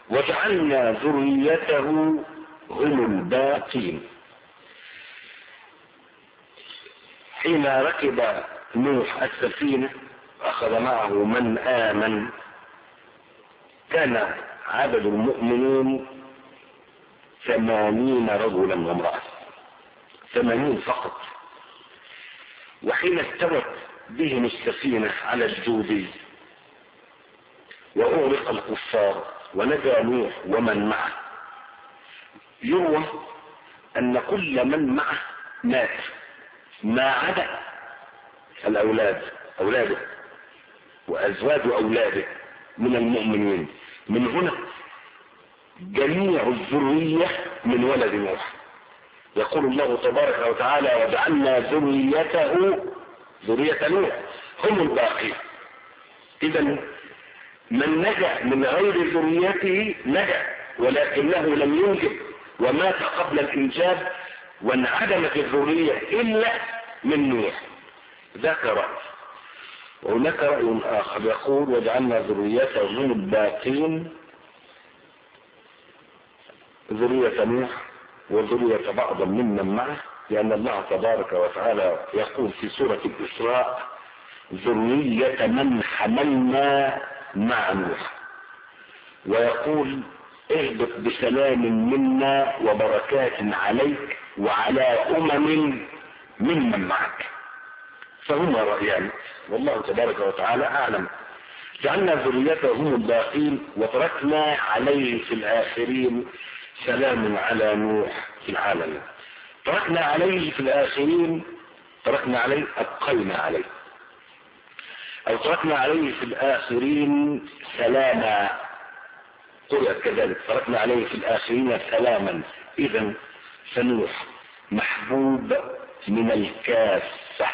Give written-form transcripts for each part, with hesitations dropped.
وجعلنا ذريته هم الباقين. حين ركب نوح السفينة أخذ معه من آمن، كان عدد المؤمنين 80 رجلا وامرأة، 80 فقط. وحين استوت بهم السفينة على الجودي وأغرق الكفار ونجا نوح ومن معه، يروى أن كل من معه مات ما عدا الأولاد، أولاده وأزواج أولاده من المؤمنين. من هنا جميع الذرية من ولد نوح. يقول الله تبارك وتعالى: وجعلنا ذريته، ذرية نوح، هم الباقين. إذا من نجا من غير ذريته نجا، ولكنه لم ينجب ومات قبل الإنجاب، وانعدمت الذرية إلا من نوح. ذاك رأي. وهناك رأي آخر يقول: وجعلنا ذريته هم الباقين، ذرية نوح وذرية بعض ممن معه، لأن الله تبارك وتعالى يقول في سورة الإسراء: ذرية من حملنا مع نوح، ويقول: اهبط بسلام منا وبركات عليك وعلى ممن معك. فهما رأيان، والله تبارك وتعالى أعلم. جعلنا ذريته هم الباقين، وتركنا عليه في الآخرين سلام على نوح في العالمين. تركنا عليه في الآخرين، تركنا عليه، أبقينا عليه، أو تركنا عليه في الآخرين سلاما، قرأت كذلك: تركنا عليه في الآخرين سلاما. إذن فنوح محبوب من الكافة،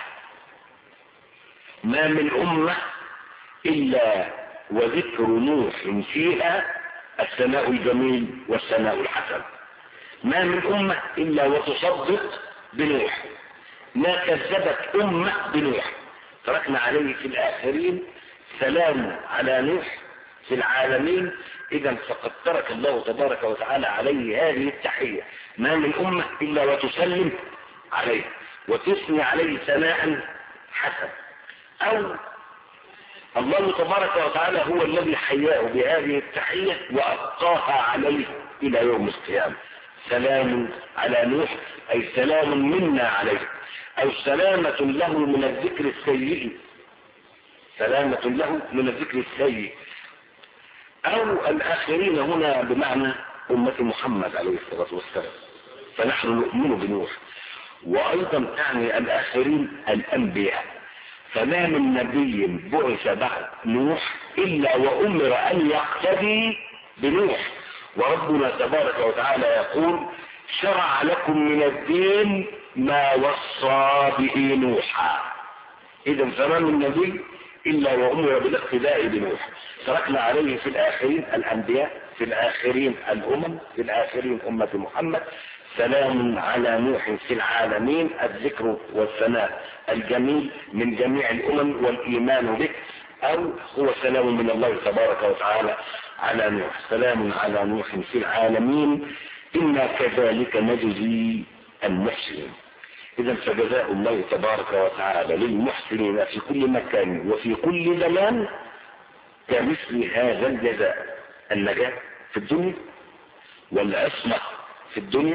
ما من أمة إلا وذكر نوح فيها الثناء الجميل والثناء الحسن، ما من أمة إلا وتصدق بنوح، ما كذبت أمة بنوح. تركنا عليه في الآخرين سلام على نوح في العالمين. إذا فقد ترك الله تبارك وتعالى عليه هذه التحية، ما من أمة إلا وتسلم عليه وتثني عليه ثناء حسن. أو الله تبارك وتعالى هو الذي حياه بهذه التحية وأبقاها عليه إلى يوم القيامة. سلام على نوح، أي سلام منا عليه، أو سلامة له من الذكر السيء، سلامة له من الذكر السيء. أو الآخرين هنا بمعنى أمة محمد عليه الصلاة والسلام، فنحن نؤمن بنوح. وأيضا يعني الآخرين الأنبياء، فما من نبي بعث بعد نوح إلا وأمر أن يقتدي بنوح. وربنا تبارك وتعالى يقول: شرع لكم من الدين ما وصى به نوحا. إذا فما من نبي إلا وأمر بالاقتداء بنوح. تركنا عليه في الآخرين الأنبياء، في الآخرين الأمم، في الآخرين أمة محمد. سلام على نوح في العالمين، الذكر والثناء الجميل من جميع الأمم والإيمان به، أو هو سلام من الله تبارك وتعالى على نوح. سلام على نوح في العالمين، إنا كذلك نجزي المحسنين. إذا فجزاء الله تبارك وتعالى للمحسنين في كل مكان وفي كل زمان كمثل هذا الجزاء: النجاة في الدنيا، والعصمة في الدنيا،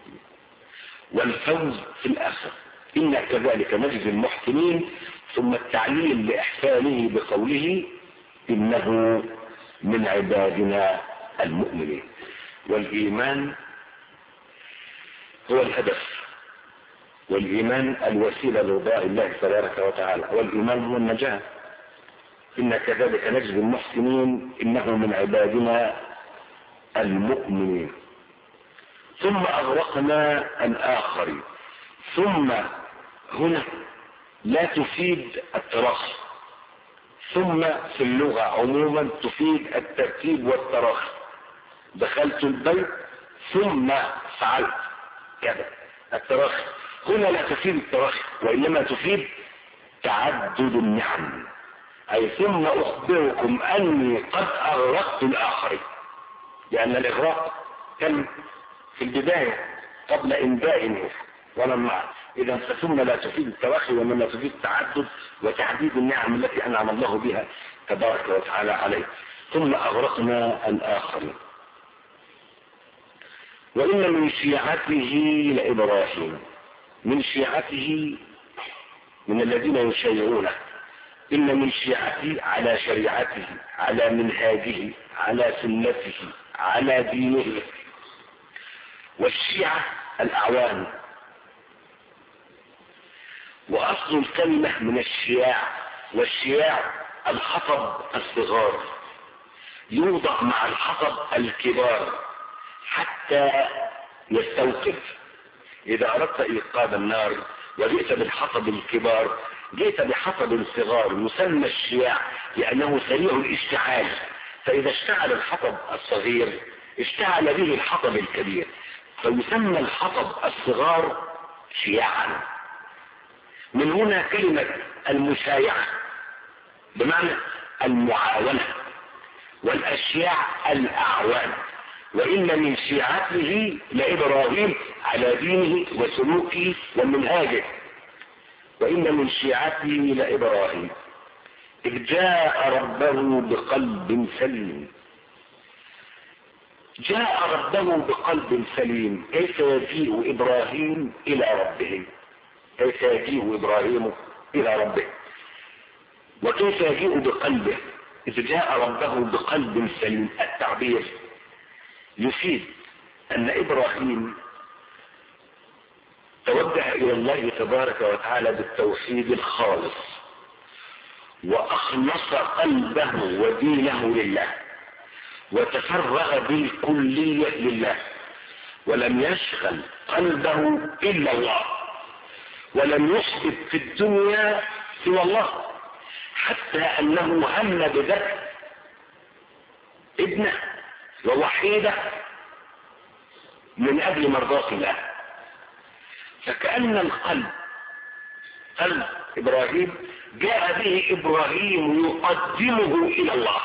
والفوز في الآخرة. إنا كذلك نجزي المحسنين. ثم التعليل لإحسانه بقوله: إنه من عبادنا المؤمنين. والإيمان هو الهدف، والإيمان الوسيلة لرضاء الله تبارك وتعالى، والإيمان هو النجاة. إنا كذلك نجزي المحسنين، إنه من عبادنا المؤمنين. ثم أغرقنا الآخرين. ثم هنا لا تفيد التراخي، ثم في اللغة عموما تفيد الترتيب والتراخي. دخلت البيت ثم فعلت كذا، التراخي. هنا لا تفيد التراخي، وإنما تفيد تعدد النعم، أي ثم أخبركم أني قد أغرقت الآخرين. لأن الإغراق كان في البداية قبل إنباء نوح ولما إذا فثم لا تفيد التوخي ومن لا تفيد التعدد وتعديد النعم التي أنعم الله بها تبارك وتعالى عليه. ثم أغرقنا الآخرين. وإن من شيعته لإبراهيم، من شيعته من الذين يشيعونه، إن من شيعته على شريعته، على منهاجه، على سنته، على دينه. والشيعة الأعوان، وأصل الكلمة من الشياع، والشياع الحطب الصغار يوضع مع الحطب الكبار حتى يستوقف. إذا أردت إيقاد النار وجئت بالحطب الكبار جئت بحطب الصغار يسمى الشياع لأنه سريع الاشتعال، فإذا اشتعل الحطب الصغير اشتعل به الحطب الكبير، فيسمى الحطب الصغار شياعا. من هنا كلمة المشايعة بمعنى المعاونة، والأشياع الأعوان. وإن من شيعته لإبراهيم على دينه وسلوكه ومنهاجه. وإن من شيعته لإبراهيم إذ جاء ربه بقلب سليم. جاء ربه بقلب سليم، كيف يجيء إبراهيم إلى ربه؟ كيف يجيء إبراهيم إلى ربه؟ وكيف يجيء بقلبه؟ إذ جاء ربه بقلب سليم. التعبير يفيد أن إبراهيم توجه إلى الله تبارك وتعالى بالتوحيد الخالص، وأخلص قلبه ودينه لله، وتفرغ بالكلية لله، ولم يشغل قلبه إلا الله، ولم يحسب في الدنيا سوى الله، حتى أنه هم بذبح ابنه ووحيده من أجل مرضاة الله. فكأن القلب، قلب إبراهيم جاء به إبراهيم يقدمه إلى الله،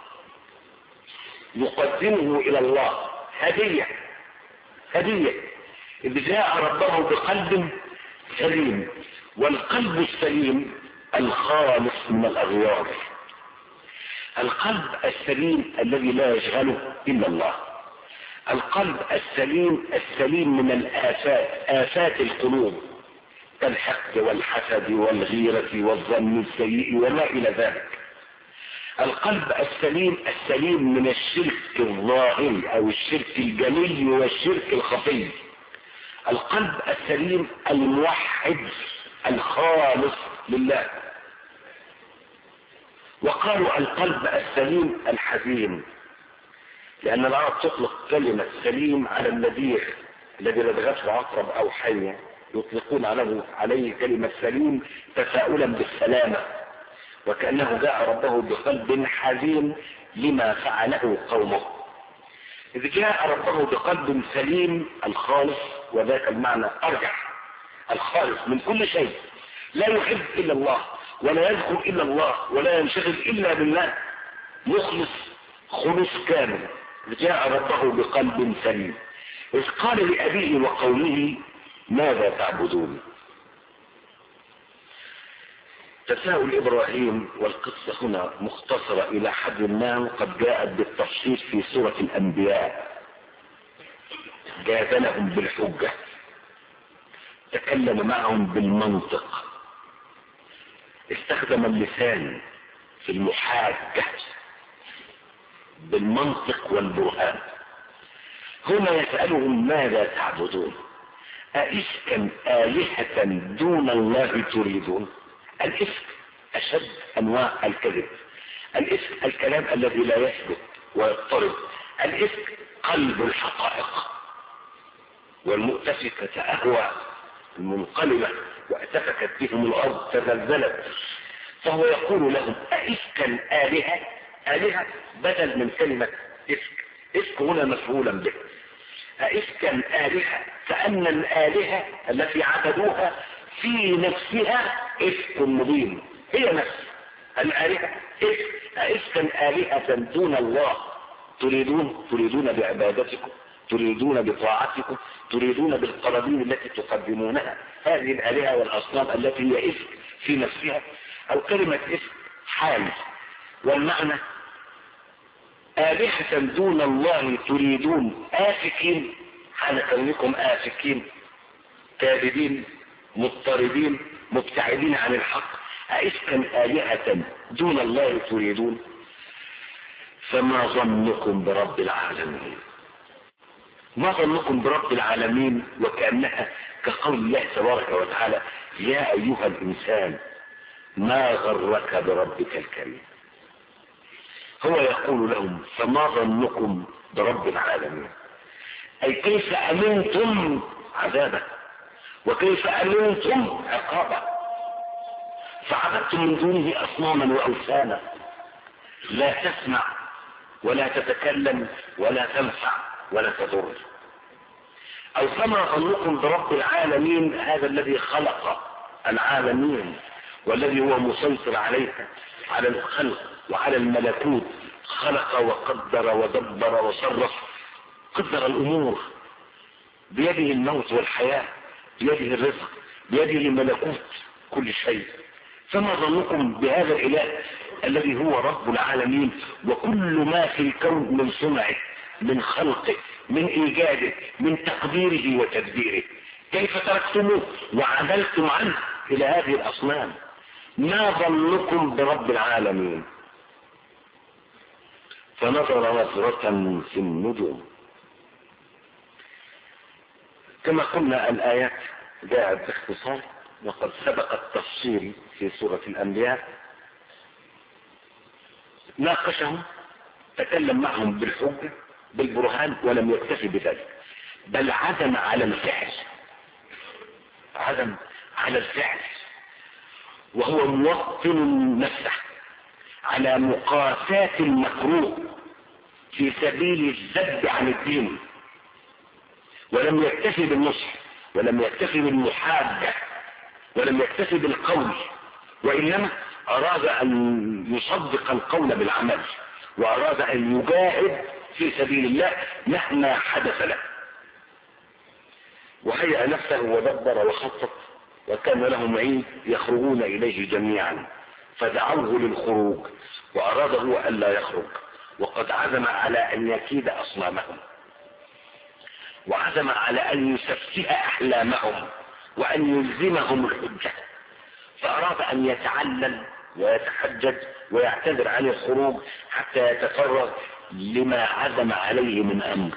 يقدمه إلى الله هدية، هدية. إذ جاء ربه بقلب سليم، والقلب السليم الخالص من الأغيار، القلب السليم الذي لا يشغله إلا الله، القلب السليم السليم من الآفات، آفات القلوب كالحقد والحسد والغيرة والظن السيء وما إلى ذلك. القلب السليم السليم من الشرك الظاهر أو الشرك الجلي والشرك الخفي. القلب السليم الموحد الخالص لله. وقالوا القلب السليم الحزين، لأن العرب تطلق كلمة سليم على النذير الذي لدغته عقرب أو حية، يطلقون عليه كلمة سليم تفاؤلا بالسلامة، وكأنه جاء ربه بقلب حزين لما فعله قومه. إذ جاء ربه بقلب سليم الخالص، وذاك المعنى أرجح، الخالص من كل شيء، لا يحب إلا الله، ولا يذكر إلا الله، ولا ينشغل إلا بالله، مخلص خلص كامل. جاء ربه بقلب سليم. إذ قال لأبيه وقومه ماذا تعبدون؟ تساؤل إبراهيم، والقصة هنا مختصرة إلى حد ما، قد جاءت بالتفصيل في سورة الأنبياء. جادلهم بالحجة، تكلم معهم بالمنطق، استخدم اللسان في المحاجة بالمنطق والبرهان. هنا يسألهم ماذا تعبدون؟ أئفكا آلهة دون الله تريدون؟ الإفك أشد أنواع الكذب. الإفك الكلام الذي لا يثبت ويضطرب. الإفك قلب الحقائق، والمؤتفكة أهوى المنقلبة واتفكت بهم الأرض تزلزلت. فهو يقول لهم أئفكا آلهة، آلهة بدل من كلمة إفك، إفك هنا مفعولا به. أئفكا آلهة، كأن الآلهة التي عبدوها في نفسها إفك مبين، هي نفس الآلهة إفك. أئفكا آلهة دون الله تريدون بعبادتكم، تريدون بطاعتكم، تريدون بالقرابين التي تقدمونها، هذه الآلهة والأصنام التي هي إفك في نفسها، أو كلمة إفك حال، والمعنى آلهة دون الله تريدون، آفكين، حال كونكم آفكين كاذبين مضطربين مبتعدين عن الحق، أئفكا آلهة دون الله تريدون، فما ظنكم برب العالمين. ما ظنكم برب العالمين، وكأنها كقول الله تبارك وتعالى: يا أيها الإنسان ما غرك بربك الكريم. هو يقول لهم: فما ظنكم برب العالمين، أي كيف أمنتم عذابه، وكيف أمنتم عقابه، فعبدتم من دونه أصناما وأوثانا لا تسمع ولا تتكلم ولا تنفع ولا تضر. أو فما ظنكم برب العالمين، هذا الذي خلق العالمين والذي هو مسيطر عليها، على الخلق وعلى الملكوت، خلق وقدر ودبر وصرف، قدر الأمور، بيده الموت والحياة، بيده الرزق، بيده ملكوت كل شيء. فما ظنكم بهذا الإله الذي هو رب العالمين، وكل ما في الكون من صنعه، من خلقه، من إيجاده، من تقديره وتدبيره، كيف تركتموه وعدلتم عنه إلى هذه الأصنام؟ ما ظنكم برب العالمين؟ فنظر نظرة في النجوم. كما قلنا الآيات جاءت باختصار، وقد سبق التفصيل في سورة الأنبياء. ناقشهم، تكلم معهم بالحجة بالبرهان، ولم يكتفي بذلك، بل عزم على الفعل، عزم على الفعل، وهو موطن نفسه على مقاساة المكروه في سبيل الذب عن الدين، ولم يكتفي بالنصح، ولم يكتفي بالمحاجة، ولم يكتفي بالقول، وإنما أراد أن يصدق القول بالعمل، وأراد أن يجاهد في سبيل الله مهما حدث له. وهيأ نفسه ودبر وخطط، وكان لهم عيد يخرجون إليه جميعا، فدعوه للخروج، وأراد هو ألا يخرج، وقد عزم على أن يكيد أصنامهم، وعزم على أن يسفه أحلامهم، وأن يلزمهم الحجة، فأراد أن يتعلل ويتحجج ويعتذر عن الخروج حتى يتفرغ لما عزم عليه من أمر.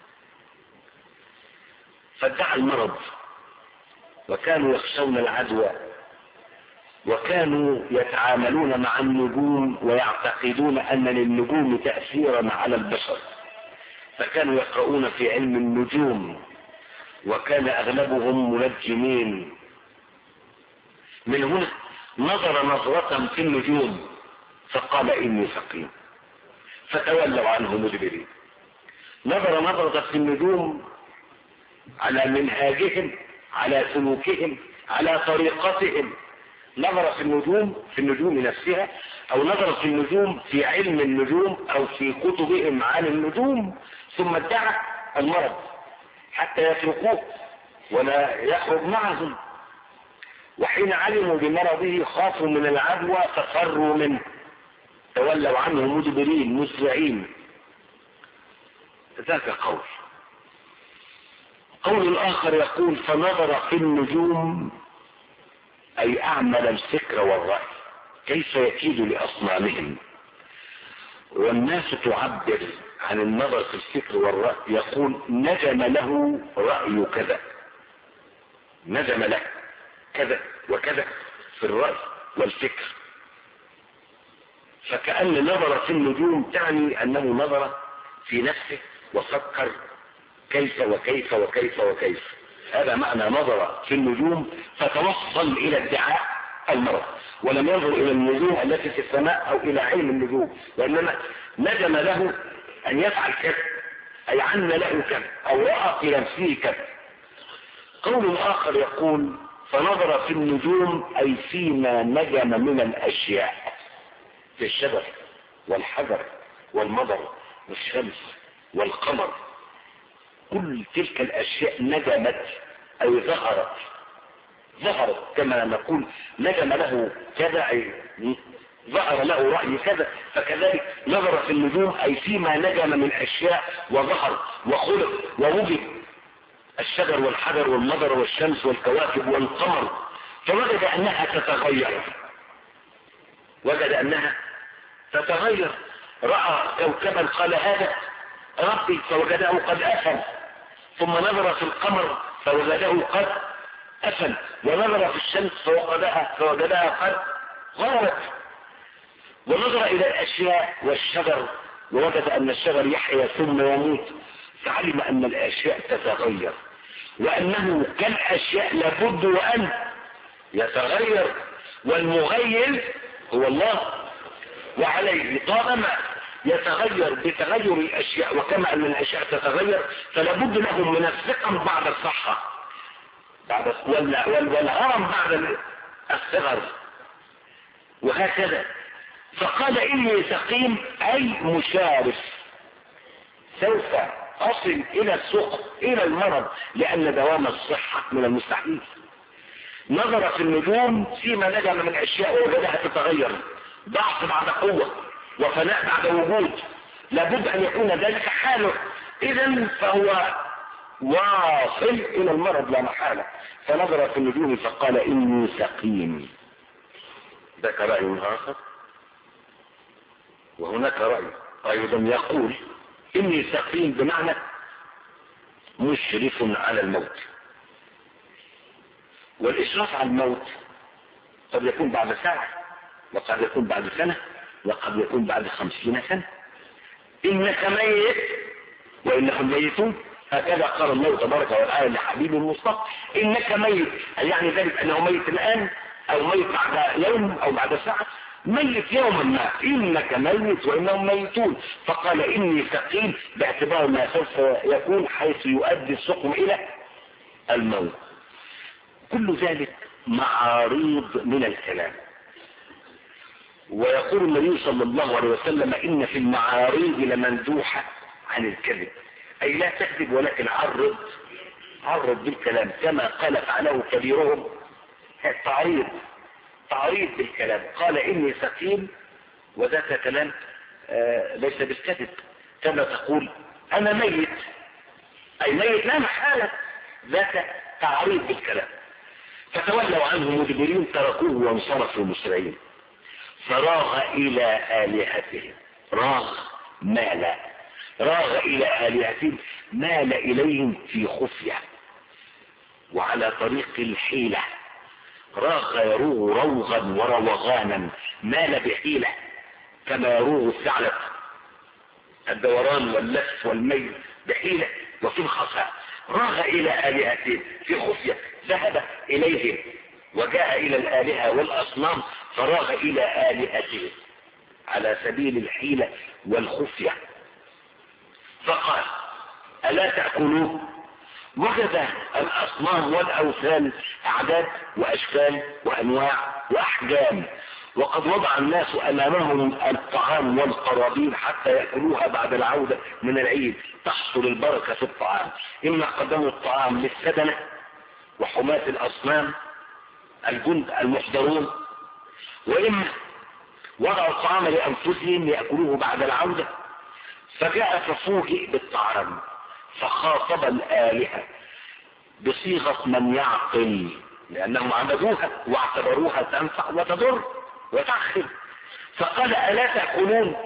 فادعى المرض، وكانوا يخشون العدوى، وكانوا يتعاملون مع النجوم ويعتقدون أن للنجوم تأثيرا على البشر، فكانوا يقرؤون في علم النجوم، وكان أغلبهم منجمين. من هنا نظر نظرة في النجوم فقال: إني سقيم، فتولوا عنه مدبرين. نظر نظرة في النجوم على منهاجهم، على سلوكهم، على طريقتهم، نظر في النجوم نفسها، أو نظر في النجوم في علم النجوم، أو في كتبهم عن النجوم، ثم ادعى المرض حتى يتركوه ولا يخرج معهم. وحين علموا بمرضه خافوا من العدوى ففروا منه، تولوا عنه مدبرين مسرعين. ذاك قول الآخر يقول: فنظر في النجوم، أي أعمل الفكر والرأي، كيف يكيد لأصنامهم. والناس تعبر عن النظر في الفكر والرأي، يقول: نجم له رأي كذا، نجم له كذا وكذا في الرأي والفكر. فكأن نظر في النجوم تعني أنه نظر في نفسه وفكر كيف وكيف وكيف وكيف. هذا معنى نظر في النجوم، فتوصل إلى ادعاء المرض، ولم ينظر إلى النجوم التي في السماء أو إلى علم النجوم، وإنما نجم له أن يفعل كذا، أي عن له كذا، أو رأى في نفسه كذا. قول آخر يقول: فنظر في النجوم، أي فيما نجم من الأشياء، في الشجر والحجر والمطر والشمس والقمر، كل تلك الاشياء نجمت او ظهرت كما نقول نجم له كذا، اي ظهر له رأي كذا، فكذلك نظر في النجوم اي فيما نجم من اشياء وظهر وخلق ووجد الشجر والحجر والمطر والشمس والكواكب والقمر، فوجد انها تتغير، رأى كوكبا قال هذا ربي فوجده قد أفل، ثم نظر في القمر فوجده قد أفل، ونظر في الشمس فوجدها قد غربت، ونظر إلى الأشياء والشجر ووجد أن الشجر يحيا ثم يموت، فعلم أن الأشياء تتغير، وأنه كالأشياء لابد وأن يتغير، والمغير هو الله، وعليه طالما يتغير بتغير الاشياء، وكما ان الاشياء تتغير فلابد لهم من الثقم بعد الصحة والهرم بعد الصغر، وهكذا. فقال اني سقيم اي مشارف، سوف اصل الى السقم الى المرض، لان دوام الصحة من المستحيل. نظر في النجوم فيما نجم من اشياء ووجدها تتغير، ضعف بعد قوة وفناء بعد وجود، لابد ان يكون ذلك حاله، اذا فهو واصل الى المرض لا محالة. فنظر في النجوم فقال اني سقيم. ذاك رأي اخر، وهناك رأي ايضا يقول اني سقيم بمعنى مشرف على الموت، والاشراف على الموت قد يكون بعد ساعة، وقد يكون بعد سنة، وقد يكون بعد 50 سنة. إنك ميت وإنهم ميتون، هكذا قال الله تبارك وتعالى لحبيبه المصطفى، إنك ميت، يعني ذلك أنه ميت الآن أو ميت بعد يوم أو بعد ساعة، ميت يوما ما، إنك ميت وإنهم ميتون. فقال إني سقيم باعتبار ما سوف يكون حيث يؤدي السقم إلى الموت. كل ذلك معاريض من الكلام، ويقول النبي صلى الله عليه وسلم إن في المعاريض لمندوحة عن الكذب، أي لا تكذب ولكن عرض بالكلام، كما قال فعله كبيرهم تعريض بالكلام. قال إني سقيم، وذاك كلام ليس بالكذب، كما تقول أنا ميت، أي ميت لا محالة، ذاك تعريض بالكلام. فتولوا عنه مدبرين، تركوه وانصرفوا مسرعين. فراغ إلى آلهتهم، راغ إلى آلهتهم، مال إليهم في خفية وعلى طريق الحيلة. راغ يروغ روغا وروغانا، مال بحيلة كما يروغ الثعلب، الدوران واللف والميل بحيلة وفي الخفاء. راغ إلى آلهتهم في خفية، ذهب إليهم وجاء إلى الآلهة والأصنام، فراغ إلى آلهتهم على سبيل الحيلة والخفية. فقال ألا تأكلون؟ وجد الأصنام والأوثان أعداد وأشكال وأنواع وأحجام، وقد وضع الناس أمامهم الطعام والقرابين حتى يأكلوها بعد العودة من العيد، تحصل البركة في الطعام. إما قدموا الطعام للسدنة وحماة الأصنام الجند المحضرون، وإما وضعوا الطعام لأنفسهم يأكلوه بعد العودة. فجاء ففوجئ بالطعام، فخاطب الآلهة بصيغة من يعقل، لأنهم عبدوها واعتبروها تنفع وتضر وتأخذ. فقال ألا تأكلون؟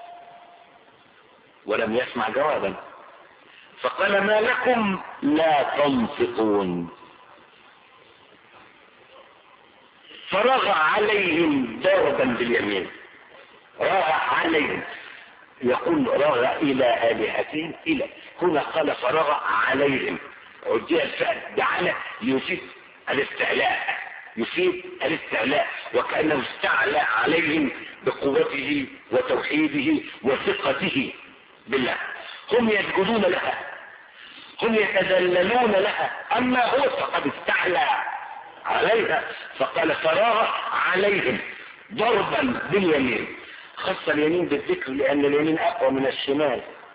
ولم يسمع جوابا. فقال ما لكم لا تنطقون؟ فرغ عليهم ضربا باليمين. رغ عليهم، يقول رغ إلى آلهتهم، إلى هنا قال فرغ عليهم، عدي الفعل بعلى يفيد الاستعلاء، وكأنه استعلى عليهم بقوته وتوحيده وثقته بالله. هم يسجدون لها، هم يتذللون لها، أما هو فقد استعلى عليها. فقال فراغ عليهم ضربا باليمين، خص اليمين بالذكر لأن اليمين أقوى من الشمال،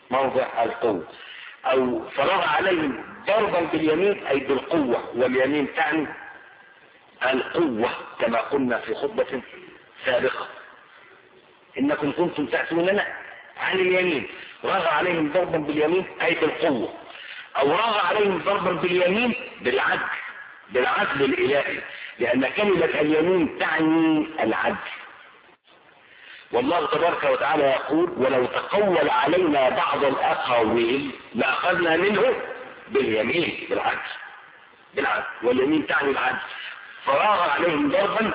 موضع القوة. او فرغ عليهم ضربا باليمين اي بالقوة، واليمين تعني القوة كما قلنا في خطبة سابقة انكم كنتم تأتوننا عن اليمين. رغ عليهم ضربا باليمين اي بالقوة، او رغ عليهم ضربا باليمين بالعدل الالهي، لان كلمة اليمين تعني العدل. والله تبارك وتعالى يقول ولو تقول علينا بعض الاقاويل لاخذنا منه باليمين بالعدل، واليمين تعني العدل. فراغ عليهم ضربا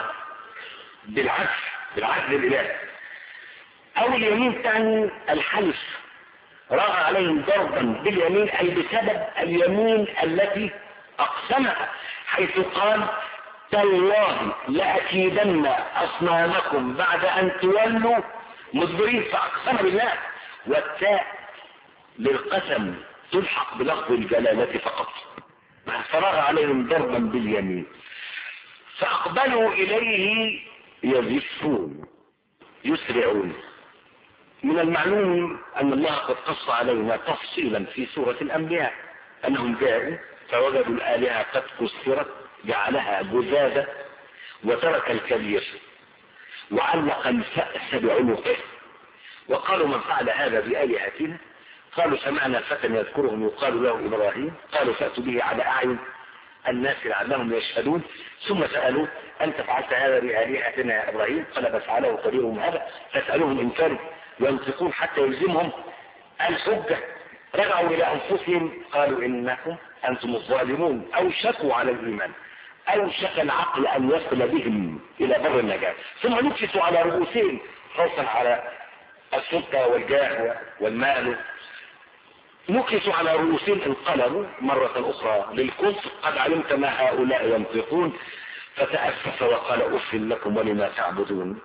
بالعدل الالهي. او اليمين تعني الحلف، راغ عليهم ضربا باليمين اي بسبب اليمين التي اقسمها، حيث قال تالله لاكيدن اصنامكم بعد ان تولوا مدبرين، فاقسم بالله. والتاء للقسم تلحق بلفظ الجلالة فقط. فراغ عليهم ضربا باليمين فاقبلوا اليه يزفون يسرعون. من المعلوم ان الله قد قص علينا تفصيلا في سورة الانبياء انهم جاءوا فوجدوا الالهة قد كسرت، جعلها جذاذة وترك الكبير وعلق الفأس بعنقه، وقالوا من فعل هذا بآلهتنا؟ قالوا سمعنا فتى يذكرهم يقال له ابراهيم، قالوا فأتوا به على اعين الناس لعلهم يشهدون. ثم سألوا انت فعلت هذا بآلهتنا يا ابراهيم؟ قال بل فعله كبيرهم هذا فاسألوهم ان كانوا ينطقون حتى يلزمهم الحجة. رجعوا الى انفسهم قالوا انكم انتم الظالمون، اوشكوا على الايمان، اوشك العقل ان يصل بهم الى بر النجاة. ثم نكسوا على رؤوسهم خوفا على السلطة والجاه والمال، نكسوا على رؤوسهم انقلبوا مرة اخرى للكفر. قد علمت ما هؤلاء ينطقون فتأسف وقال اف لكم ولما تعبدون.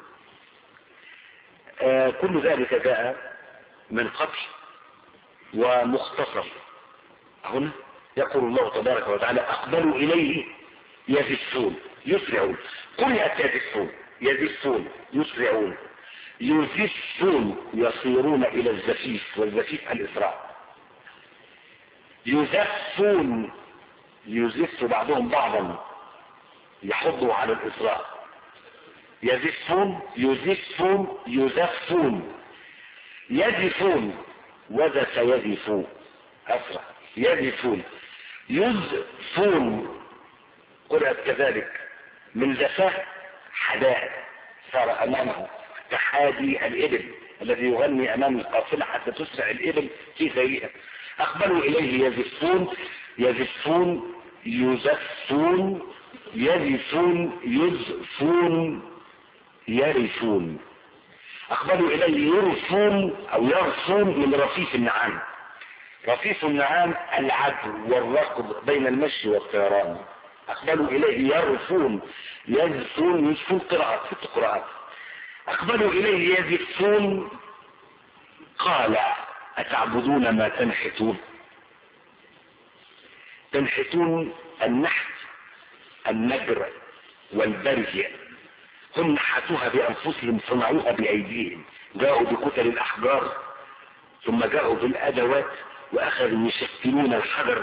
كل ذلك جاء من قبل ومختصر. هنا يقول الله تبارك وتعالى اقبلوا اليه يزفون يسرعون. قرأت يزفون يزفون يسرعون يزفون يصيرون الى الزفيف، والزفيف الاسراع. يزفون يزف بعضهم بعضا يحضوا على الاسراع. يزفون يزفون يزفون يزفون وزف يزفون اسرع. يزفون يزفون قرأت كذلك من زفاه حداء صار امامه كحادي الابل الذي يغني امام القافلة حتى تسرع الابل في سيئة. اقبلوا اليه يزفون يزفون يزفون يزفون يزفون يرفون. اقبلوا اليه يرفون او يرفون من رفيف النعام. رفيف النعام العدل والركض بين المشي والطيران. اقبلوا اليه يرفون يزفون يزفون قراءات ست قراءات. اقبلوا اليه يزفون قال اتعبدون ما تنحتون. تنحتون النحت النجر والبرج، هم نحتوها بانفسهم صنعوها بايديهم. جاءوا بكتل الاحجار ثم جاءوا بالادوات واخذوا يشكلون الحجر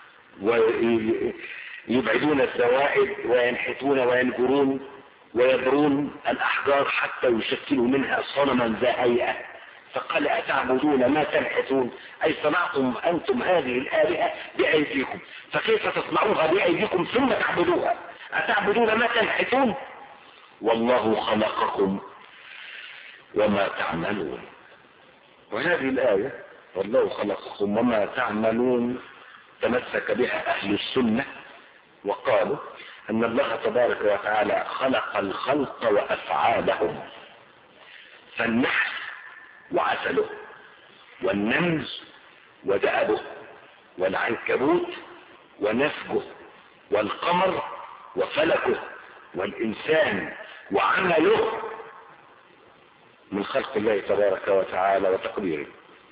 ويبعدون الزوائد وينحتون وينجرون ويبرون الاحجار حتى يشكلوا منها صنما ذا هيئة. فقال اتعبدون ما تنحتون اي صنعتم انتم هذه الالهة بايديكم، فكيف تصنعوها بايديكم ثم تعبدوها؟ اتعبدون ما تنحتون والله خلقكم وما تعملون. وهذه الآية والله خلقكم وما تعملون تمسك بها أهل السنة وقالوا أن الله تبارك وتعالى خلق الخلق وأفعالهم، فالنحل وعسله والنمل ودأبه والعنكبوت ونسجه والقمر وفلكه والإنسان وعمله من خلق الله تبارك وتعالى وتقديره.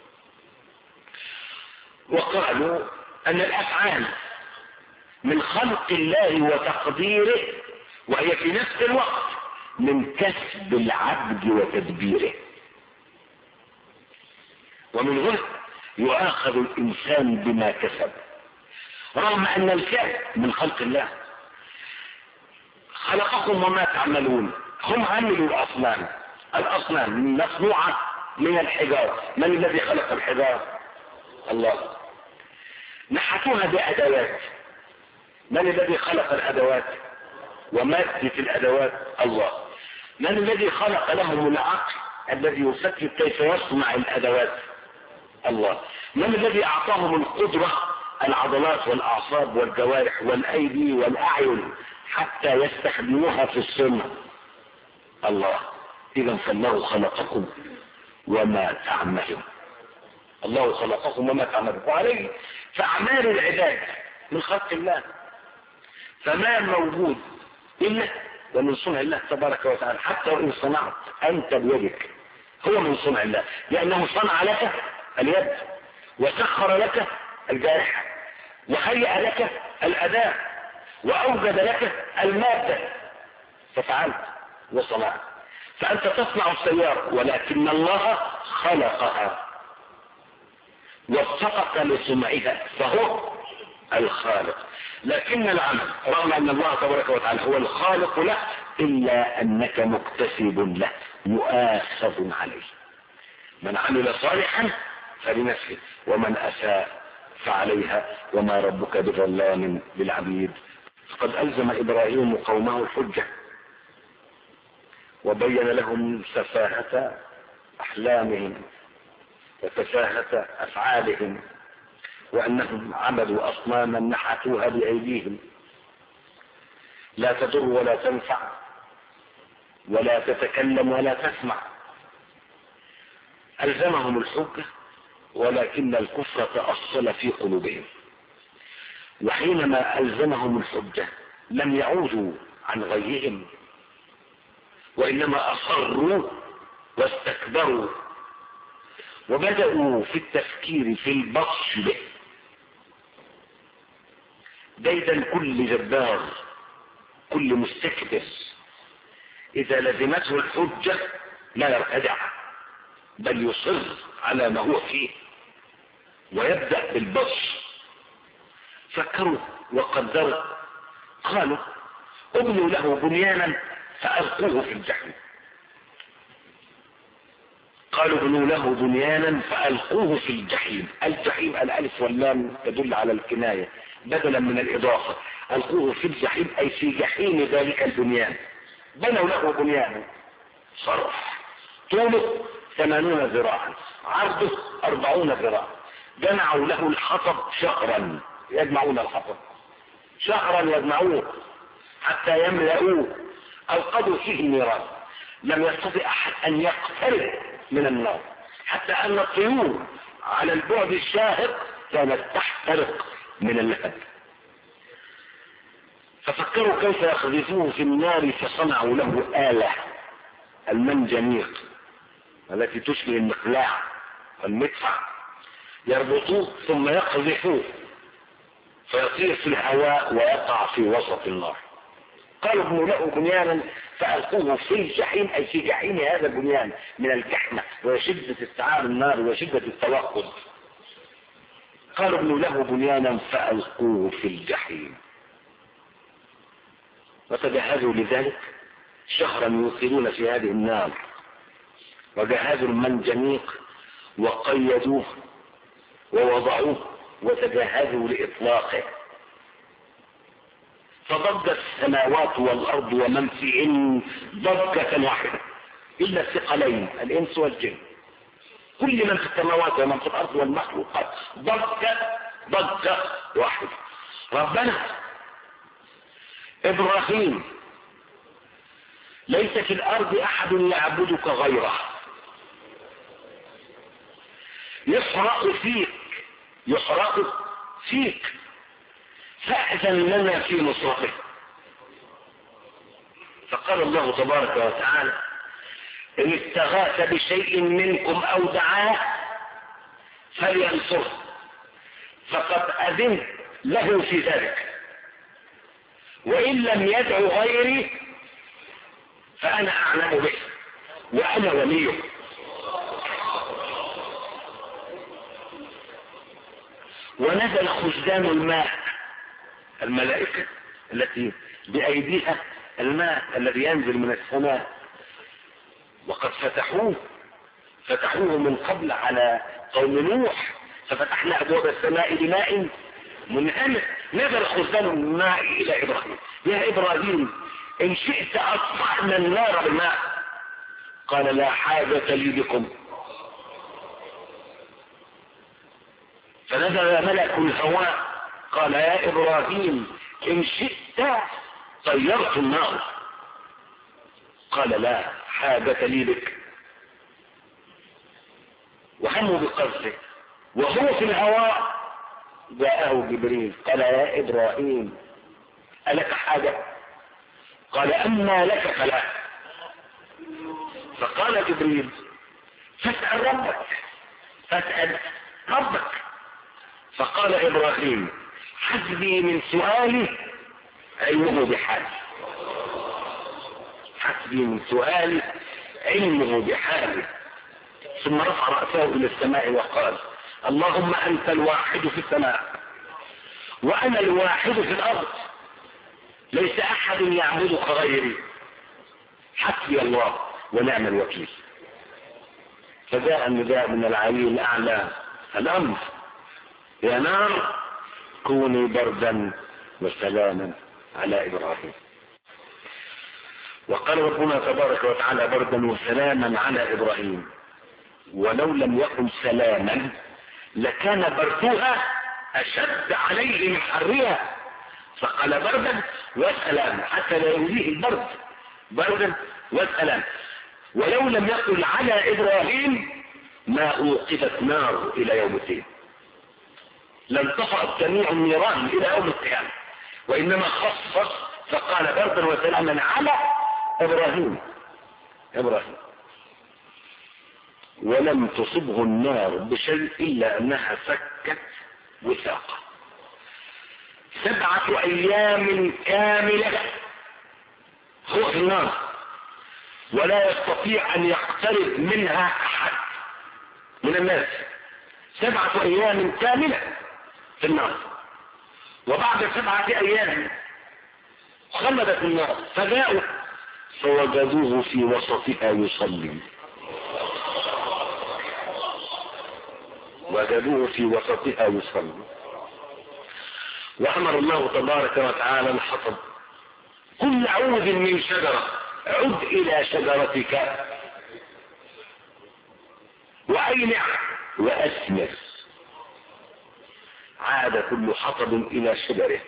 وقالوا أن الأفعال من خلق الله وتقديره، وهي في نفس الوقت من كسب العبد وتدبيره. ومن هنا يؤاخذ الإنسان بما كسب، رغم أن الفعل من خلق الله. خلقكم وما تعملون. هم عملوا الأصنام مصنوعة من الحجارة. من الذي خلق الحجارة؟ الله. نحتوها بأدوات. من الذي خلق الأدوات ومادة الأدوات؟ الله. من الذي خلق لهم العقل الذي يفكر كيف يصنع الأدوات؟ الله. من الذي أعطاهم القدرة، العضلات والأعصاب والجوارح والأيدي والأعين حتى يستخدموها في الصنع؟ الله. إذا فالله خلقكم وما تعملون. الله خلقكم وما تعملون، وعليه فأعمال العباد من خلق الله، فما موجود إلا ومن صنع الله تبارك وتعالى. حتى وإن صنعت أنت بيدك هو من صنع الله، لأنه صنع لك اليد وسخر لك الجارحة وهيأ لك الأداة وأوجد لك المادة ففعلت وصنعت. فأنت تصنع السيارة ولكن الله خلقها وفقك لصنعها، فهو الخالق. لكن العمل رغم أن الله تبارك وتعالى هو الخالق له إلا أنك مكتسب له مؤاخذ عليه. من عمل صالحا فلنفسه ومن أساء فعليها وما ربك بظلام للعبيد. فقد ألزم إبراهيم قومه الحجة وبين لهم سفاهة أحلامهم وسفاهة أفعالهم، وأنهم عبدوا أصناما نحتوها بأيديهم لا تضر ولا تنفع ولا تتكلم ولا تسمع. ألزمهم الحجة ولكن الكفر تأصل في قلوبهم، وحينما ألزمهم الحجة لم يعودوا عن غيهم وإنما أصروا واستكبروا وبدأوا في التفكير في البطش به. ديدا كل جبار كل مستكبر إذا لزمته الحجة لا يرتدع بل يصر على ما هو فيه ويبدأ بالبطش. فكروا وقدروا قالوا ابنوا له بنيانا فألقوه في الجحيم. قالوا ابنوا له بنيانا فألقوه في الجحيم. الجحيم الألف واللام تدل على الكناية بدلا من الإضافة. ألقوه في الجحيم أي في جحيم ذلك البنيان. بنوا له بنيانا صرح طوله 80 ذراعا عرضه 40 ذراعا. جمعوا له الحطب شهرا يجمعون الحطب شهرا يجمعوه حتى يملؤوه. أوقدوا فيه النيران لم يستطع أحد أن يقترب من النار حتى أن الطيور على البعد الشاهق كانت تحترق من اللهب. ففكروا كيف يخذفوه في النار فصنعوا له آلة المنجنيق التي تشبه المقلاع والمدفع، يربطوه ثم يقذفوه فيطير في الهواء ويقع في وسط النار. قالوا ابنوا له بنيانا فألقوه في الجحيم أي في جحيم هذا البنيان من الجحمة وشدة استيعاب النار وشدة التوقد. قالوا ابنوا له بنيانا فألقوه في الجحيم. وتجهزوا لذلك شهرا يوقدون في هذه النار وجهزوا المنجنيق وقيدوه ووضعوه وتجهزوا لإطلاقه. فضجت السماوات والأرض ومن فيهن ضجة واحدة إلا الثقلين الإنس والجن. كل من في السماوات ومن في الأرض والمخلوقات ضجة واحدة. ربنا إبراهيم ليس في الأرض أحد يعبدك غيره، يحرق فيك فأذن لنا في نصرته. فقال الله تبارك وتعالى إن استغاث بشيء منكم أو دعاه فلينصره فقد أذن له في ذلك وإن لم يدع غيري فأنا أعلم به وأنا وليه. ونزل خزان الماء، الملائكة التي بأيديها الماء الذي ينزل من السماء، وقد فتحوه من قبل على قوم نوح، ففتحنا أبواب السماء بماء منهمر. نزل خزان الماء إلى إبراهيم: يا إبراهيم إن شئت أطفأنا النار بالماء. قال: لا حاجة لي بكم. فنزل ملك الهواء قال: يا إبراهيم إن شئت طيرت النار. قال: لا حاجة لي بك. وهموا بقصده وهو في الهواء جاءه جبريل قال: يا إبراهيم ألك حاجة؟ قال: أما لك فلا. فقال جبريل: فاسأل ربك. فقال إبراهيم: حسبي من سؤالي علمه بحالي. حسبي من سؤالي علمه بحالي. ثم رفع رأسه إلى السماء وقال: اللهم أنت الواحد في السماء وأنا الواحد في الأرض، ليس أحد يعبدك غيري، حسبي الله ونعم الوكيل. فجاء النداء من العلي الأعلى: الأمر يا نار كوني بردا وسلاما على إبراهيم. وقال ربنا تبارك وتعالى: بردا وسلاما على إبراهيم. ولو لم يكن سلاما لكان بردها أشد عليه من حرها، فقال بردا وسلاما حتى لا يؤذيه البرد، بردا وسلاما. ولو لم يقل على إبراهيم ما أوقدت نار إلى يوم الدين، لم تطفأ جميع النيران إلى يوم القيامة، وإنما خصص فقال بردا وسلاما على إبراهيم. ولم تصبه النار بشيء إلا أنها فكت وثاقه. 7 أيام كاملة هو في النار، ولا يستطيع أن يقترب منها أحد من الناس. 7 أيام كاملة في النار، وبعد 7 أيام خلدت النار، فجاءوا فوجدوه في وسطها يصلي. وأمر الله تبارك وتعالى الحطب: كل عود من شجرة عد إلى شجرتك وأينع وأثمر. عاد كل حطب إلى شجره،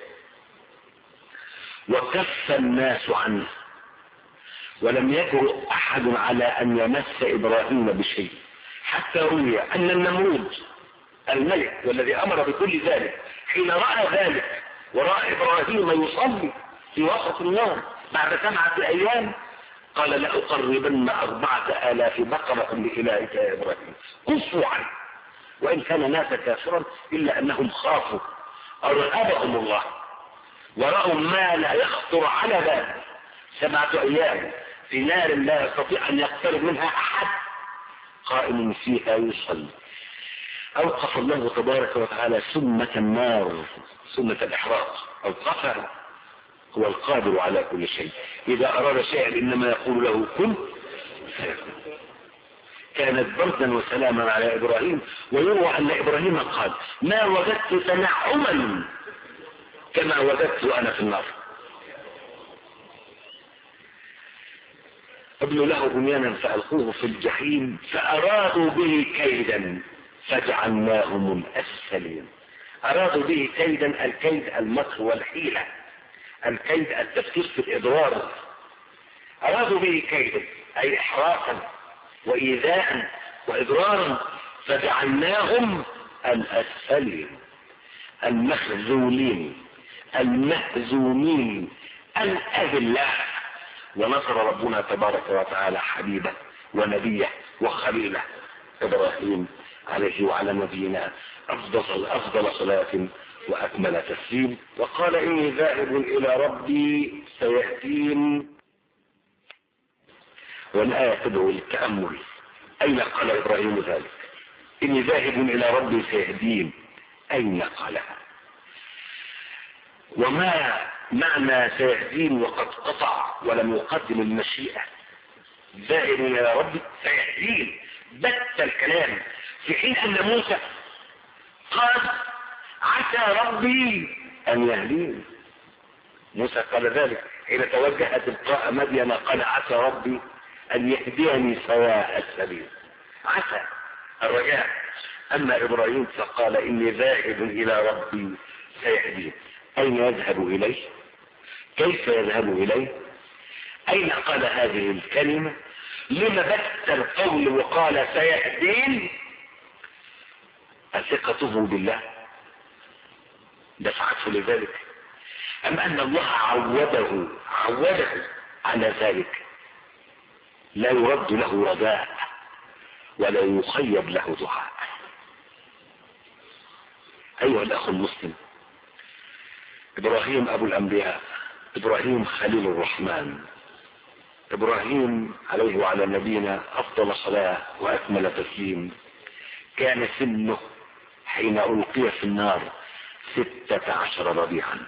وكف الناس عنه، ولم يجرؤ أحد على أن يمس إبراهيم بشيء، حتى روي أن النمرود الملك والذي أمر بكل ذلك حين رأى ذلك ورأى إبراهيم يصلي في وسط النار بعد 7 أيام قال: لأقربن 4000 بقرة لإلهك يا إبراهيم، كفوا عنه. وإن كان ناس كافرا إلا أنهم خافوا، أرهبهم الله ورأوا ما لا يخطر على بال. 7 أيام في نار لا يستطيع أن يقترب منها أحد، قائم فيها يصلي. أوقف الله تبارك وتعالى سمة النار، سمة الإحراق أوقفها. هو القادر على كل شيء، إذا أراد شيئا إنما يقول له كن فيكون. كانت بردا وسلاما على إبراهيم. ويروى أن إبراهيم قال: ما وجدت تنعما كما وجدت أنا في النار. ابنوا له بنيانا فألقوه في الجحيم فأرادوا به كيدا فجعلناهم الأسفلين. أرادوا به كيدا، الكيد المكر والحيلة، الكيد التفكير في الإضرار. أرادوا به كيدا أي إحراقا وإيذاء وإضرارا، فجعلناهم الأسفلين، المخذولين المهزومين الأذلاء. ونصر ربنا تبارك وتعالى حبيبه ونبيه وخليله إبراهيم عليه وعلى نبينا أفضل صلاة وأكمل تسليم. وقال: إني ذاهب إلى ربي سيهدين. والآية تدعو للتأمل. أين قال إبراهيم ذلك؟ إني ذاهب إلى ربي سيهدين. أين قالها؟ وما معنى سيهدين وقد قطع ولم يقدم المشيئة؟ ذاهب إلى ربي سيهدين بت الكلام، في حين أن موسى قال عسى ربي أن يهدين. موسى قال ذلك حين توجه تلقاء مدين، قال عسى ربي أن يهديني سواء السبيل، عسى الرجاء. أما إبراهيم فقال إني ذاهب إلى ربي سيهدين. أين يذهب إليه؟ كيف يذهب إليه؟ أين قال هذه الكلمة؟ لما بت القول وقال سيهدين؟ ثقته بالله دفعته لذلك، أم أن الله عوده على ذلك؟ لا يرد له رجاء ولا يخيب له دعاء. أيها الأخ المسلم، إبراهيم أبو الأنبياء، إبراهيم خليل الرحمن، إبراهيم عليه وعلى نبينا أفضل صلاة وأكمل تسليم، كان سنه حين ألقي في النار 16 ربيعا،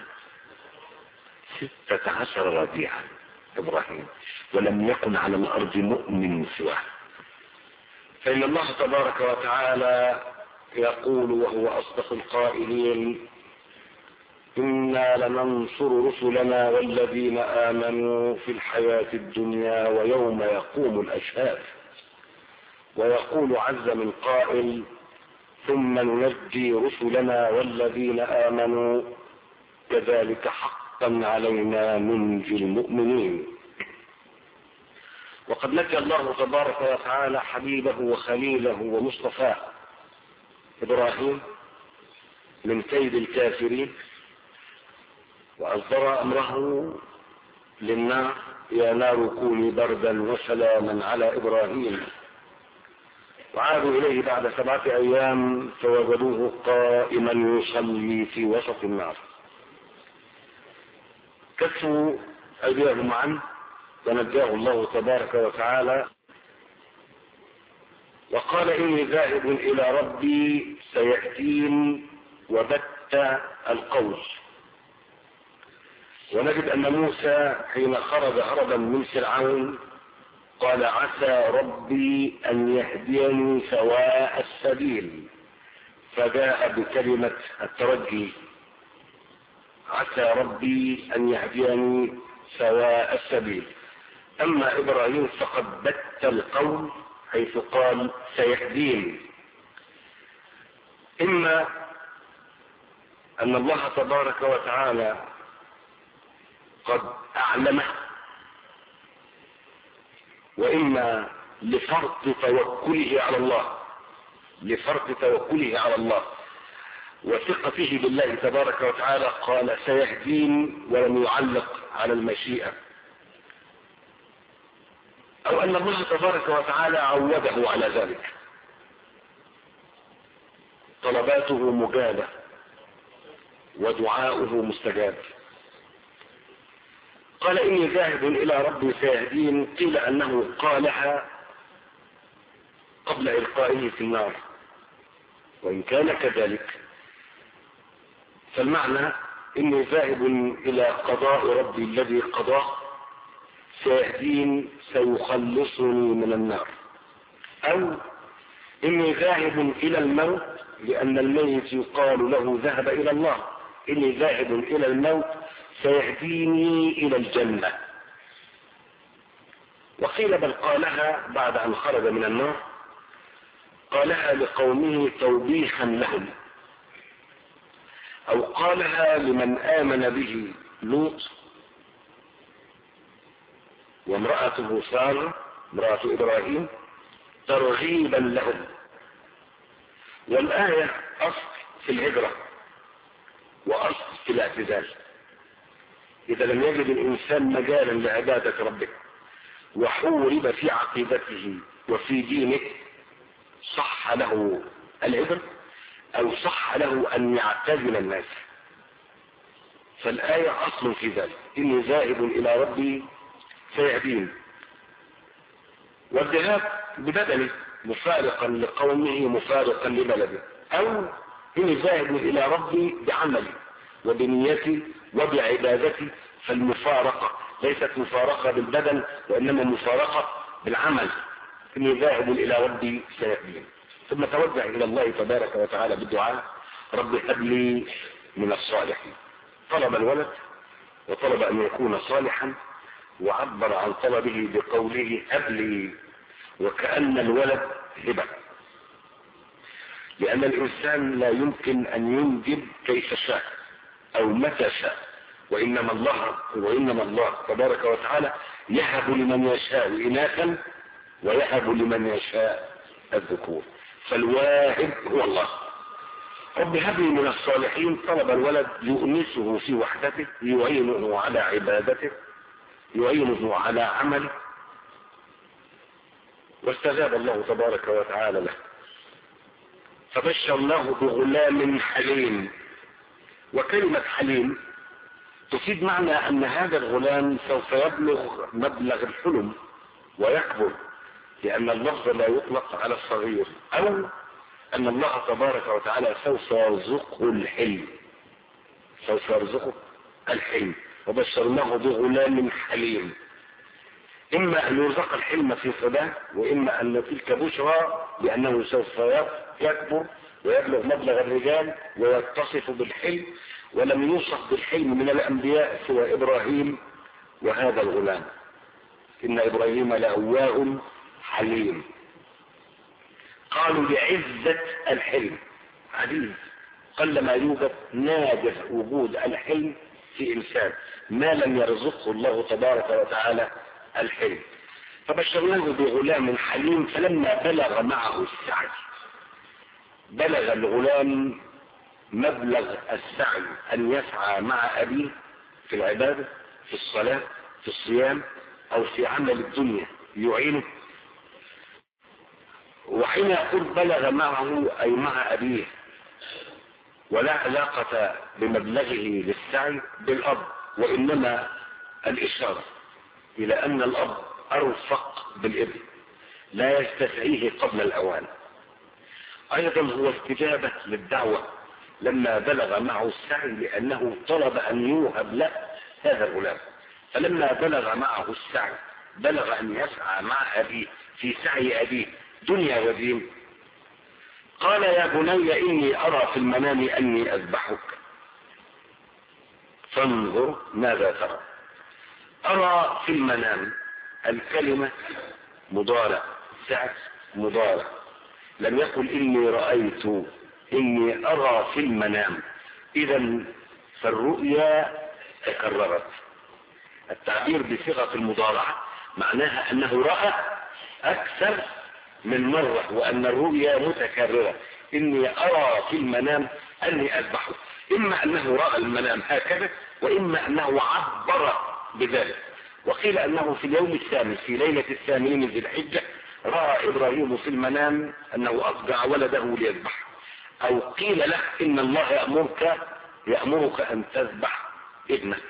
16 ربيعا إبراهيم، ولم يكن على الأرض مؤمن سواه. فإن الله تبارك وتعالى يقول وهو أصدق القائلين: إنا لننصر رسلنا والذين آمنوا في الحياة الدنيا ويوم يقوم الأشهاد. ويقول عز من قائل: ثم ننجي رسلنا والذين آمنوا كذلك حقا علينا ننجي المؤمنين. وقد نجى الله تبارك وتعالى حبيبه وخليله ومصطفاه إبراهيم من كيد الكافرين، وأصدر أمره للنار: يا نار كوني بردا وسلاما على إبراهيم. وعادوا إليه بعد 7 أيام فوجدوه قائما يصلي في وسط النار. كفوا أيديهم عنه ونجاه الله تبارك وتعالى، وقال: إني ذاهب إلى ربي سيهدين، وبت القول. ونجد أن موسى حين خرج هربا من فرعون قال: عسى ربي أن يهديني سواء السبيل، فجاء بكلمة الترجي: عسى ربي أن يهديني سواء السبيل. أما إبراهيم فقد بت القول حيث قال سيهدين. إما أن الله تبارك وتعالى قد أعلمه، وإما لفرط توكله على الله وثقته بالله تبارك وتعالى قال سيهدين ولم يعلق على المشيئة، أو أن الله تبارك وتعالى عوده على ذلك. طلباته مجابة ودعاؤه مستجاب. قال: إني ذاهب إلى ربي سيهدين. قيل أنه قالها قبل إلقائه في النار، وإن كان كذلك فالمعنى: إني ذاهب إلى قضاء ربي الذي قضاه سيهدين، سيخلصني من النار. أو إني ذاهب إلى الموت، لأن الميت يقال له ذهب إلى الله. إني ذاهب إلى الموت سيهديني إلى الجنة. وقيل بل قالها بعد أن خرج من النار، قالها لقومه توبيخا لهم، أو قالها لمن آمن به لوط وامرأته سارة امرأة إبراهيم ترغيبا لهم. والآية أصل في الهجرة وأصل في الاعتزال. إذا لم يجد الإنسان مجالا لعبادة ربه وحورب في عقيدته وفي دينه صح له الهجرة أو صح له أن يعتزل الناس. فالآية أصل في ذلك: إني ذاهب إلى ربي سيهدين. والذهاب ببدنه مفارقا لقومه مفارقا لبلده، أو إني ذاهب إلى ربي بعملي وبنيتي وبعبادتي. فالمفارقة ليست مفارقة بالبدن وإنما مفارقة بالعمل. إني ذاهب إلى ربي سيهدين. ثم توجه إلى الله تبارك وتعالى بالدعاء: رب هب لي من الصالحين. طلب الولد وطلب أن يكون صالحا، وعبر عن طلبه بقوله هب لي، وكأن الولد هبة، لأن الإنسان لا يمكن أن ينجب كيف شاء أو متى شاء، وإنما الله تبارك وتعالى يهب لمن يشاء إناثا ويهب لمن يشاء الذكور، فالواهب هو الله. رب هب لي من الصالحين. طلب الولد يؤنسه في وحدته، يعينه على عبادته، يعينه على عمله، واستجاب الله تبارك وتعالى له. فبشرناه بغلام حليم. وكلمة حليم تفيد معنى أن هذا الغلام سوف يبلغ مبلغ الحلم ويكبر، لأن اللفظ لا يطلق على الصغير، أو أن الله تبارك وتعالى سوف يرزقه الحلم، سوف يرزقه الحلم. وبشرناه بغلام حليم. إما أن يرزق الحلم في صباه، وإما أن تلك بشرى بأنه سوف يكبر ويبلغ مبلغ الرجال ويتصف بالحلم. ولم يوصف بالحلم من الأنبياء سوى إبراهيم وهذا الغلام. إن إبراهيم لأواه حليم. قالوا لعزة الحلم، عزيز، قلما يوجد نادر وجود الحلم في إنسان ما لم يرزقه الله تبارك وتعالى الحلم. فبشرناه بغلام حليم. فلما بلغ معه السعي، بلغ الغلام مبلغ السعي أن يسعى مع أبيه في العبادة، في الصلاة، في الصيام، أو في عمل الدنيا يعينه. وحين يقول بلغ معه أي مع أبيه، ولا علاقة بمبلغه للسعي بالأب، وإنما الإشارة إلى أن الأب أرفق بالابن، لا يستسعيه قبل الأوان. أيضا هو استجابة للدعوة لما بلغ معه السعي، لأنه طلب أن يوهب له هذا الغلام. فلما بلغ معه السعي، بلغ أن يسعى مع أبيه في سعي أبيه دنيا ودين. قال يا بني إني أرى في المنام أني أذبحك فانظر ماذا ترى. أرى في المنام، الكلمة مضارع، سعي مضارع، لم يقل إني رأيت، إني أرى في المنام. إذا فالرؤيا تكررت. التعبير بصيغة المضارعة معناها أنه رأى أكثر من مرة، وأن الرؤيا متكررة. إني أرى في المنام أني أذبحه. إما أنه رأى المنام هكذا، وإما أنه عبر بذلك. وقيل أنه في اليوم الثامن في ليلة الثامن من ذي الحجة رأى إبراهيم في المنام أنه أضجع ولده ليذبحه، أو قيل له إن الله يأمرك أن تذبح ابنك.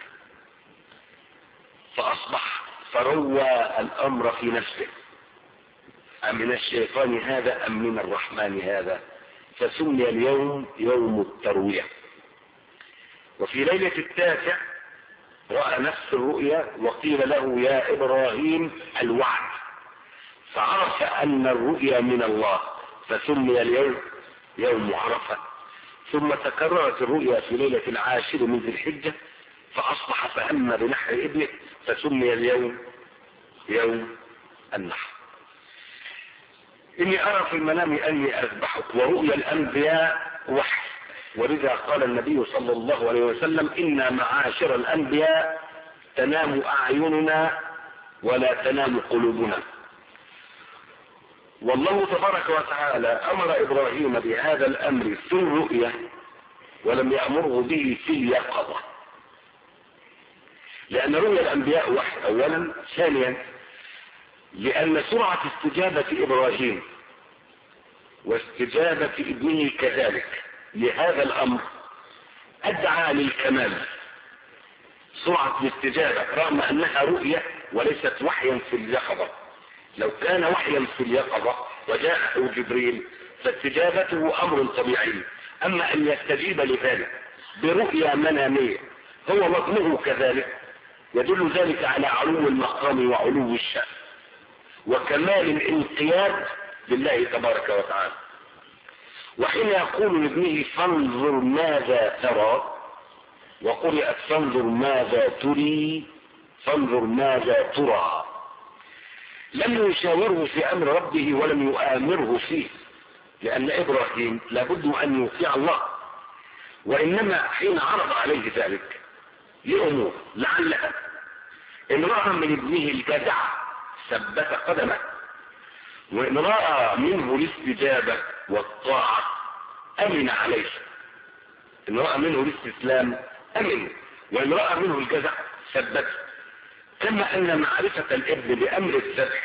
فأصبح فروى الأمر في نفسه، أم من الشيطان هذا أم من الرحمن هذا، فسمي اليوم يوم التروية. وفي ليلة التاسع رأى نفس الرؤيا، وقيل له يا إبراهيم الوعد، فعرف أن الرؤيا من الله، فسمي اليوم يوم عرفة. ثم تكررت الرؤيا في ليلة العاشر من ذي الحجة، فأصبح فهم بنحر ابنه، فسمي اليوم يوم النحر. إني أرى في المنام أني أذبحك. ورؤيا الأنبياء وحي، ولذا قال النبي صلى الله عليه وسلم إنا معاشر الأنبياء تنام أعيننا ولا تنام قلوبنا. والله تبارك وتعالى أمر إبراهيم بهذا الأمر في الرؤيا، ولم يأمره به في اليقظة، لأن رؤيا الأنبياء وحي أولا. ثانيا لأن سرعة استجابة إبراهيم واستجابة ابنه كذلك لهذا الأمر أدعى للكمال. سرعة الاستجابة رغم أنها رؤية وليست وحيا في اليقظة. لو كان وحيا في اليقظة وجاءه جبريل فاستجابته أمر طبيعي. أما أن يستجيب لذلك برؤيا منامية هو وابنه كذلك، يدل ذلك على علو المقام وعلو الشأن وكمال الانقياد لله تبارك وتعالى. وحين يقول لابنه فانظر ماذا ترى، وقرأت فانظر ماذا تري، فانظر ماذا ترى، لم يشاوره في أمر ربه ولم يؤامره فيه، لأن إبراهيم لابد أن يطيع الله، وإنما حين عرض عليه ذلك لأمور لعلها إن رأى من ابنه الجزع ثبت قدمه، وإن رأى منه الاستجابة والطاعة أمن عليه، إن رأى منه الاستسلام أمن، وإن رأى منه الجزع ثبت. كما أن معرفة الابن بأمر الذبح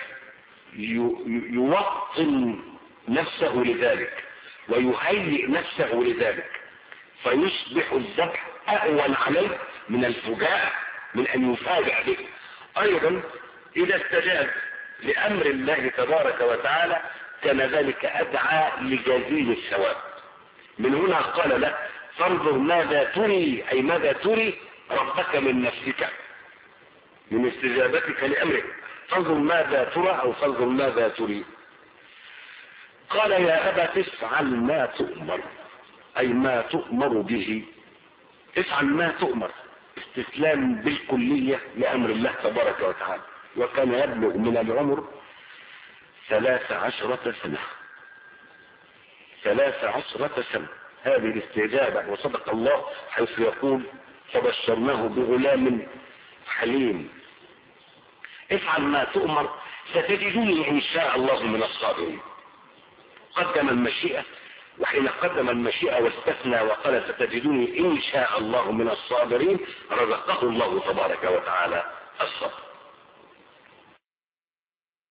يوطن نفسه لذلك ويهيئ نفسه لذلك، فيصبح الذبح أهون عليه من الفجاءة، من أن يفاجأ به. أيضا إذا استجاب لأمر الله تبارك وتعالى كان ذلك أدعى لجزيل الثواب. من هنا قال له فانظر ماذا تري، أي ماذا تري ربك من نفسك، من استجابتك لأمره. فانظر ماذا ترى أو فانظر ماذا تري. قال يا أبا تفعل ما تؤمر، أي ما تؤمر به، افعل ما تؤمر، استسلام بالكلية لأمر الله تبارك وتعالى. وكان يبلغ من العمر 13 سنة، 13 سنة هذه الاستجابة. وصدق الله حيث يقول فبشرناه بغلام حليم. افعل ما تؤمر ستجدني إن شاء الله من الصابرين. قدم المشيئة، وحين قدم المشيئة واستثنى وقال ستجدني إن شاء الله من الصابرين رزقه الله تبارك وتعالى الصبر.